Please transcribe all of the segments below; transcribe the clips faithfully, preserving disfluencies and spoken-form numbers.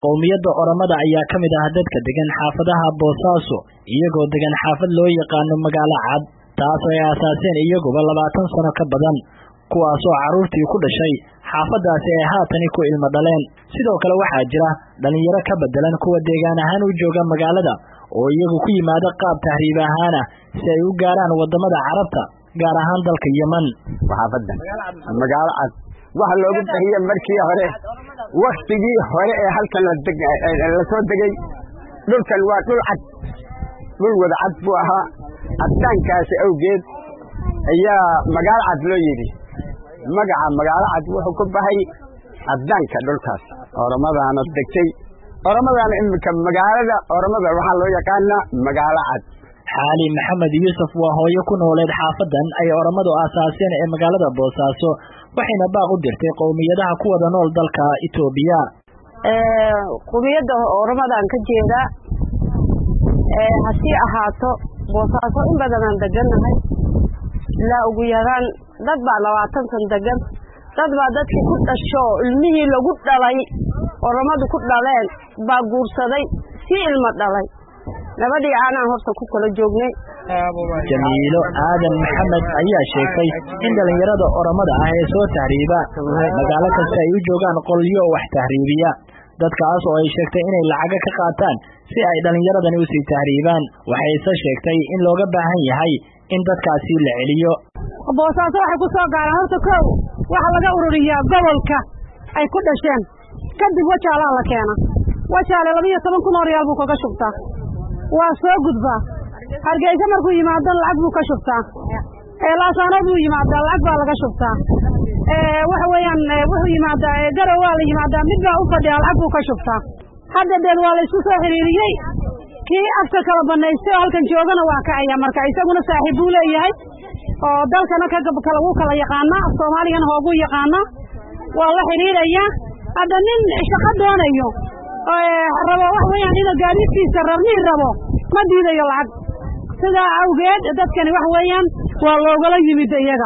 qowmiyadda Oromada ayaa ka mid ah dadka degan xaafadaha Boosaaso iyagoo degan xaafad loo yaqaan magaalo cad taas oo ay asaaseen iyaguba labaatan sano ka badan kuwaas oo caruurtii ku dhashay xaafadaasi ay haatan ku ilmo dhaleen sidoo kale waxaa jira dhalinyaro ka bedelan kuwa deegaan ahaan u jooga magaalada oo iyagu ku yimaada qaab tahriib ahaan si ay u gaaraan wadamada Carabta gaar ahaan dalka Yemen xaafada magaalo cad waxa loogu bixiyay markii hore waqtigii hore ee halkan la degay la soo degay dhulkan waa dhul cad dhul wada cad buu ahaa caddaankaasi awgeed ayaa magaalo cad loo yiri magaca magaalo cad wuxuu ku baxay caddaanka dhulkaas Oromadaana degtay Oromadaana imika magaalada Oromada waxa loo yaqaanaa magaalo cad xaali maxamed yuusuf waa hooyo ku nooleed xaafadan ay Oromadu asaaseen ee magaalada Boosaaso waxayna baaq u dirtay qowmiyadaha ku wada nool dalka Itoobiya ee qowmiyadda Oromadan ka jeeda ee hasi ahaato Boosaaso in badan aan deganahay la ugu yaraan dad baa labaatan san degan dad baa dadkii ku dhasho ilmihii lagu dhalay Oromadu ku dhaleen baa guursaday si ilmo dhalay labadii aanan horta ku kala joognay Jamiilo Aadan Maxamed ayaa sheegtay in dhalinyarada Oromada ah ee soo tahriiba magaalo kasta ay u joogaan qolyo wax tahriibiya dadkaas oo ay sheegtay inay lacag ka qaataan si ay dhalinyaradani u sii tahriibaan waxay isa sheegtay in looga baahan yahay in dadkaasi la celiyo Boosaaso waxay ku soo gaaraan horta koow waxa laga ururiyaa gobolka ay ku dhasheen kadib wajaala la keena wajaala laba iyo toban kun oo riyaal buu kaga shubtaa waa soo gudbaa Hargeysa markuu yimaado lacag buu ka shubtaa ee laasaanad uu yimaado lacag baa laga shubtaa ee waxa weeyaan wuxuu yimaado garow waa la yimaado mid baa u fadhiya lacag buu ka shubtaa hadda dad waa la isku soo xiriiriyay kii afka kala banaystay halkan joogana waa ka ayaa marka isaguna saaxiib uu leeyahay oo dalkana ka kala uu kala yaqaana Soomaaligan hoogu yaqaana waa la xiriiraya hadda nin shaqo doonayo ee rabo wax weeyaan inuu gaadiidkiisa rabni rabo ma diidayo lacag sida awgeed dadkani wax weeyaan waa loogala yimid iyaga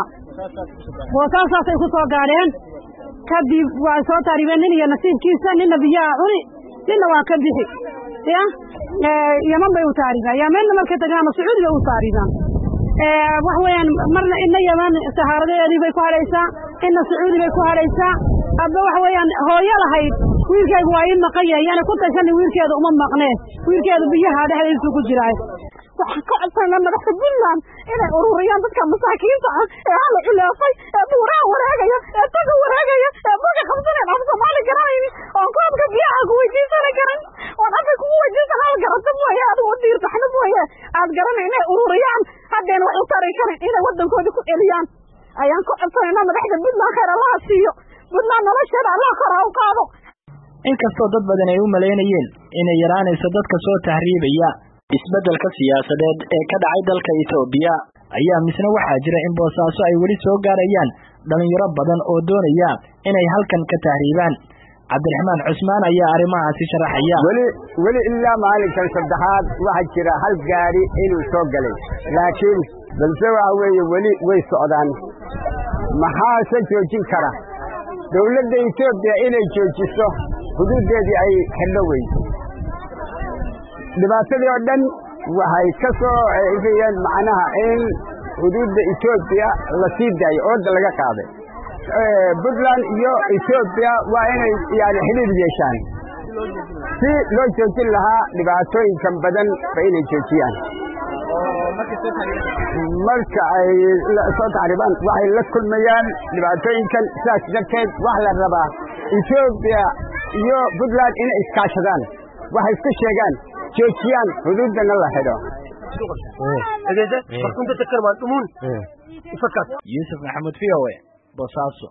Boosaaso ay ku soo gaareen kadib waa soo taariibeen nin iyo nasiibkiisa nin biyaa cuni ninna waa ka bixi ya ee Yemen bay u taariibay Yemen markay tagaan Sacuudiga u taariibaan ee wax weeyaan marna in Yemen saharadeedii bay ku haraysaa in Sacuudi bay ku haraysaa abba wax weeyaan hooyo lahayd wiilkeedu waa in maqayay yana ku tashan wiilkeedu uma maqneen wiilkeedu biyaha dhexdiisa ku jiray waxa ka codsanaa madaxda Puntland inay ururiyaan dadka masaakiinta ah ee hal culaafay ee buuraha wareegaya ee taga wareegaya ee baga qabsaneen af Soomaali garanayni oo koobka biyaha ku weydiisan karan oo afka ku weydiisan hal garata mooyee aad u diirto xana mooyee aad garanay inay ururiyaan haddana wax u tari karin inay wadankooda ku celiyaan ayaan ku codsanaa madaxda Puntland khayr Allah siiyo Puntland nolosheeda Allah kor u qaado inkastoo dad badan ay u maleynayeen inay yaraanayso dadka soo tahriibaya isbeddelka siyaasadeed ee ka dhacay dalka Itoobiya ayaa misna waxaa jira in Boosaaso ay wali soo gaarayaan dhalinyaro badan oo doonaya inay halkan ka tahriibaan Cabdiraxmaan Cusmaan ayaa arimahaasi sharaxaya wali wali ilaa maalinkan saddexaad waxa jira hal gaari inuu soo galay laakiin balse waxa weeye wali way socdaan maxaa se joojin kara dawladda Itoobiya inay joojiso xuduudeedii ay xidho weydo dhibaatadii oo dhan waxay ka soo eegayaan macnaha in xuduudda Itoobiya la sii daayo oo laga qaaday ee Puntland iyo Itoobiya waa inay yaani xiriir yeeshaan si loo joojin lahaa dhibaatooyinkan badan bay inay joojiyaan marka ay soo taariibaan waxay la kulmayaan dhibaatooyinkan sidaas darteed wax la rabaa Itoobiya iyo Puntland inay iskaashadaan waxay isku sheegaan joojiyaan xuduudana la xidho Yusuf Maxamed V O A Boosaaso